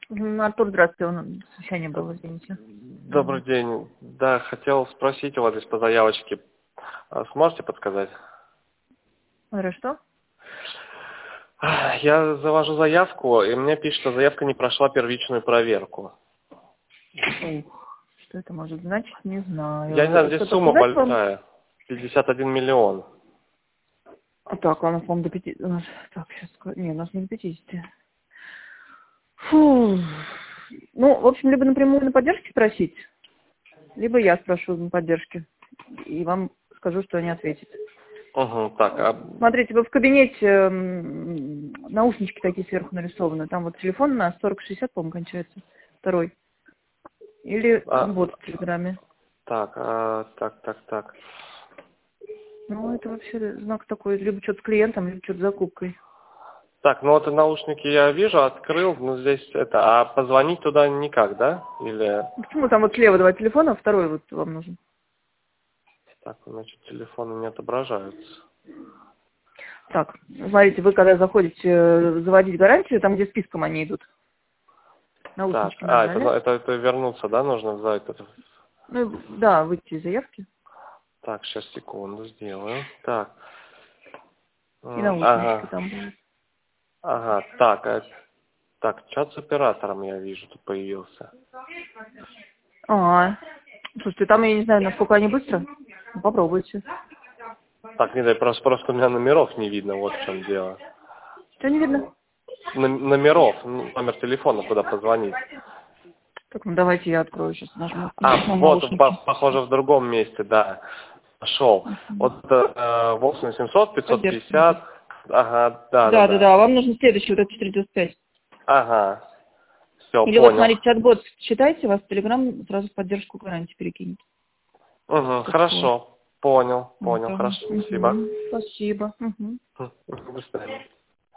Артур, здравствуйте, совещание было, извините. Добрый день. Да, хотел спросить у вас здесь по заявочке. Сможете подсказать? Хорошо. Я завожу заявку, и мне пишет, что заявка не прошла первичную проверку. Ух, что это может значить, не знаю. Я не знаю, здесь Что-то сумма сказать вам? большая. 51 миллион. Так, у нас, по-моему, до 5... Так, сейчас... Не, у нас не до 50. Фу. Ну, в общем, либо напрямую на поддержке спросить, либо я спрошу на поддержке. И вам скажу, что они ответят. Угу, так, Смотрите, вы в кабинете наушнички такие сверху нарисованы. Там вот телефон на 4060, по-моему, кончается. Второй. Или вот в Телеграме. так. Ну, это вообще знак такой, либо что-то с клиентом, либо что-то с закупкой. Так, ну вот и наушники я вижу, открыл, но здесь это, а позвонить туда никак, да? Или... Почему там вот слева два телефона, а второй вот вам нужен? Так, значит, телефоны не отображаются. Так, смотрите, вы когда заходите заводить гарантию, там, где списком они идут, Так, наушнички нажали. это вернуться, да, нужно за это? Ну, да, выйти из заявки. Так, сейчас, секунду, сделаю. Так. И наушнички Ага. там будут. Ага. Так, чат с оператором я вижу, тут появился. Слушайте, там я не знаю, насколько они быстро. Ну, попробуйте. Так, не дай, просто у меня номеров не видно, вот в чем дело. Что не видно? Номеров, номер телефона, куда позвонить. Так, ну давайте я открою сейчас, нажму на Вот, наушники. похоже, в другом месте, да. Пошел. Вот 8700, Поддержка. 550. Ага, да. Да, вам нужен следующий, вот этот 495. Ага. Все, Или вот, понял. смотрите, чат-бот читайте, вас в Телеграм сразу в поддержку гарантии перекинет. Угу, Так вот. хорошо. Понял, Вот, хорошо, спасибо. Спасибо. До свидания.